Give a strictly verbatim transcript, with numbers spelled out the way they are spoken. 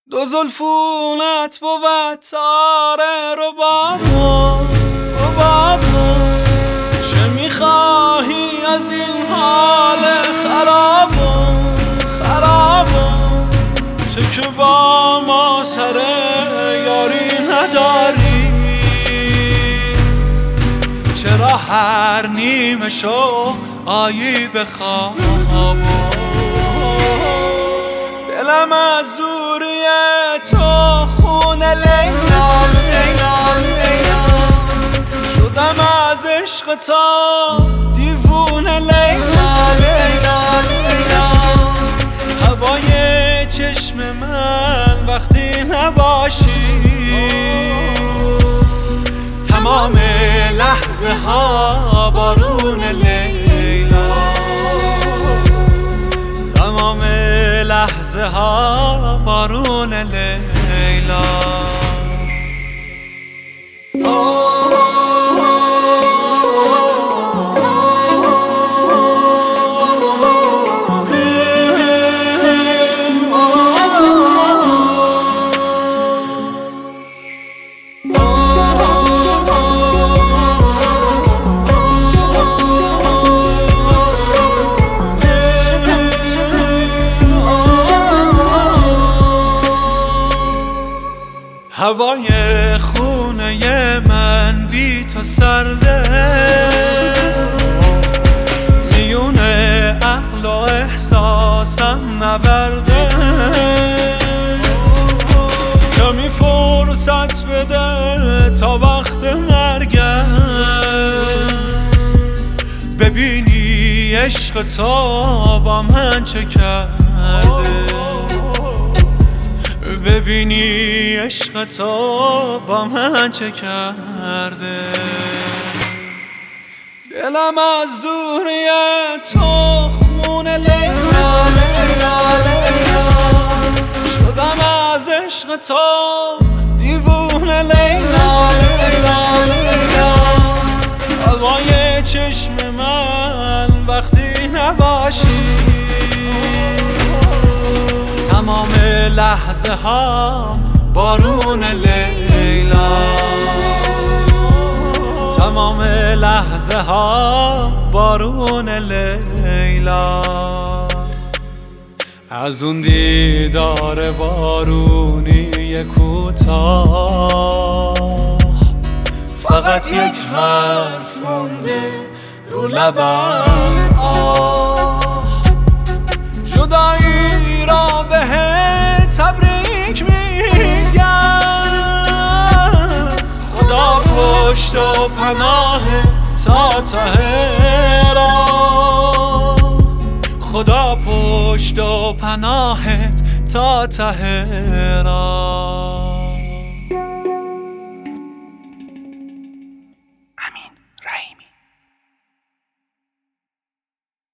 دو زلفونت بود تار ربابو ربابو چه میخواهی از این حال خرابو خرابو تو که با ما سر یاری نداری چرا هر نیمه شو آیی به خوابو دلم از دوری تو خونه لیلا لیلا لیلا شدم از عشق تو دیوونه لیلا لیلا لیلا هوای چشم من وقتی نباشی تمام لحظه ها بارون لیلا تمام لحظه ها بارون لیلا هوای خونه من بی تو سرده میون عقل و احساسم نبرده کمی فرصت بده تا وقت مرگم ببینی عشق تو با من چه کرده ببینی عشق تو با من چه کرده دلم از دوری تو خونه لیلا لیلا لیلا شدم از عشق تو دیوونه لیلا لیلا لیلا هوای چشم من وقتی نباشی تمام لحظه ها بارون لیلا تمام لحظه ها بارون لیلا از اون دیدار بارونی کوتاه فقط یک حرف مونده رو لبم آه جدایی را بهت تبریک میگم خدا پشت و پناه تا تهران خدا پشت و پناهت تا تهران